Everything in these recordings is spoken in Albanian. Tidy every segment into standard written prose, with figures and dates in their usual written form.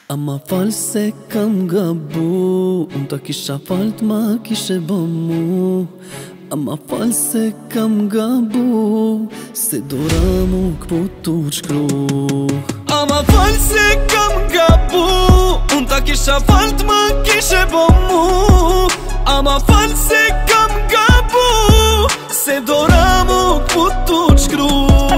A ma falë se kam gabu, unë ta kisha falë ma kishe bo mu. A ma falë se kam gabu, se dora mu këpu tu qkru. A ma falë se kam gabu, unë ta kisha falë ma kishe bo mu. A ma falë se kam gabu, se dora mu këpu tu qkru.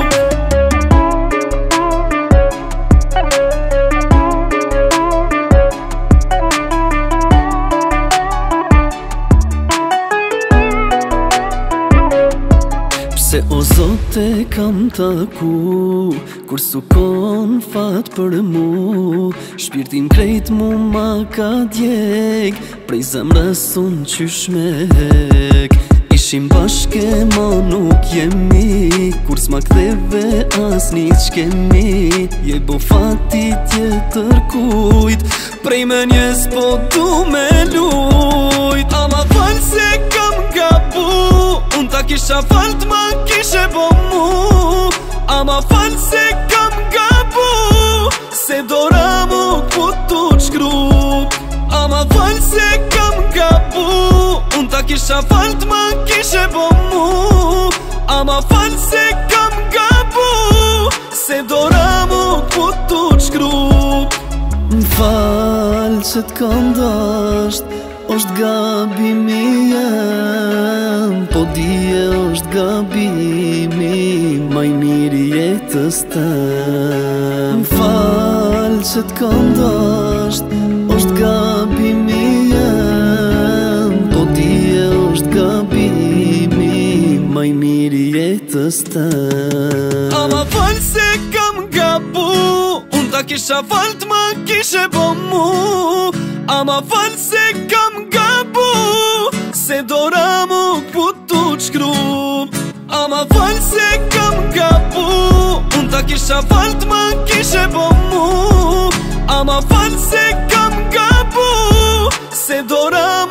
Se o Zote kam taku, kur su kon fat për mu. Shpirtin krejt mu ma ka djeg, prej zemrës unë qysh me hek. Ishim bashke ma nuk jemi, kur s'ma ktheve as një qkemi. Je bo fati tjetër kujt, prej me njes po du me lujt. A ma falë se kam gabu, unë ta kisha falë ma kishe bo mu. A ma falë se kam gabu, se dora mu këpu tu qkru. A ma falë se kam gabu, unë ta kisha falë ma kishe bo mu. A ma falë se kam gabu, se dora mu këpu tu qkru. M'falë që t'kam dasht, është gabimi jem, po dije është gabimi maj miri jetës tem. M'falë që t'kam dasht, është gabimi jem, po dije është gabimi maj miri jetës tem. A ma falë se kam gabu, unë ta kisha falë ma kishe bo mu. A ma falë se kam gabu, se dora mu këpu tu qkru. A ma falë se kam gabu, unë ta kisha falë ma kishe bo mu. A ma falë se kam gabu, se dora mu